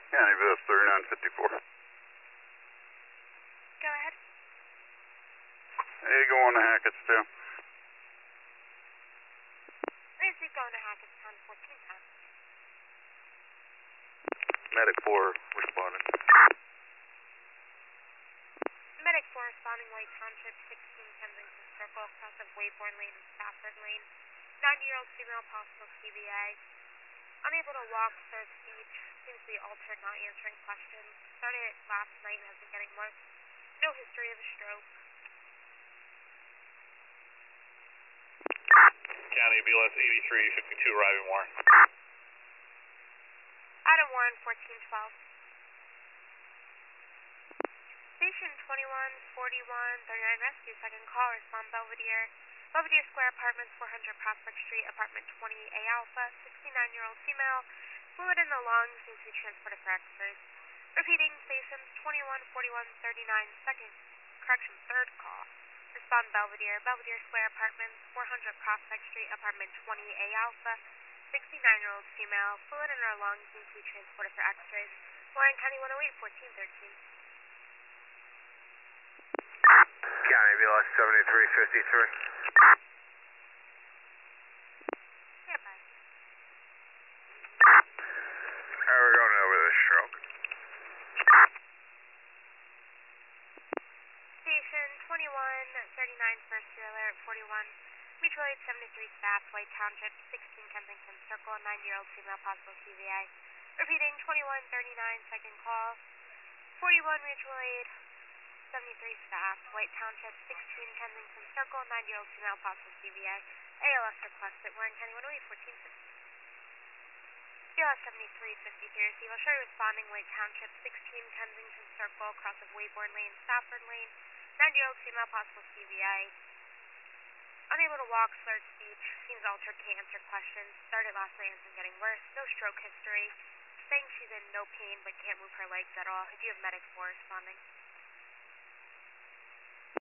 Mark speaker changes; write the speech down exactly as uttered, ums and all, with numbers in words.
Speaker 1: County Bus thirty-nine fifty-four.
Speaker 2: Go ahead.
Speaker 1: Hey, going to Hackettstown.
Speaker 2: Ramsey going to Hackettstown, fourteen ten.
Speaker 1: Medic four responding.
Speaker 2: Medic four responding, White Township, sixteen Kensington Circle, across of Wayborn Lane and Stafford Lane. ninety-year-old female, possible C V A. Unable to walk, slurred speech, seems to be altered, not answering questions. Started last night and has been getting worse. No history of a stroke.
Speaker 3: County B L S eighty-three fifty-two, arriving Warren.
Speaker 2: Adam Warren, fourteen twelve. Station twenty-one forty-one, thirty-nine rescue, second call, respond Belvedere. Belvedere Square Apartments, four hundred Prospect Street, apartment twenty A Alpha, sixty-nine-year-old female, fluid in the lungs, needs to be transported for x-rays. Repeating, stations twenty-one forty-one, thirty-nine, second, correction, third call. Respond Belvedere, Belvedere Square Apartments, four hundred Prospect Street, apartment twenty A Alpha, sixty-nine-year-old female, fluid in her lungs, needs to be transported for x-rays. Warren County one oh eight, fourteen thirteen.
Speaker 4: County B L S seventy-three fifty-three.
Speaker 2: Yeah, bye.
Speaker 4: How are we going over this stroke?
Speaker 2: Station twenty-one thirty-nine, first year alert, forty-one. Mutual aid seventy-three staff, White Township, sixteen Kensington Circle, ninety-year-old female, possible C V A. Repeating, twenty-one thirty-nine, second call. forty-one mutual aid, seventy-three staff, White Township, sixteen Kensington Circle, ninety-year-old female, possible C V A. A L S requested, Warren County one oh eight, fourteen fifty. B L S seventy-three fifty-three, receive. I'll show you responding, White Township, sixteen Kensington Circle, across of Wayborn Lane, Stafford Lane, ninety-year-old female, possible C V A. Unable to walk, slurred speech, seems altered, can't answer questions. Started last night, has been getting worse. No stroke history. Saying she's in no pain but can't move her legs at all. Do you have medic four responding?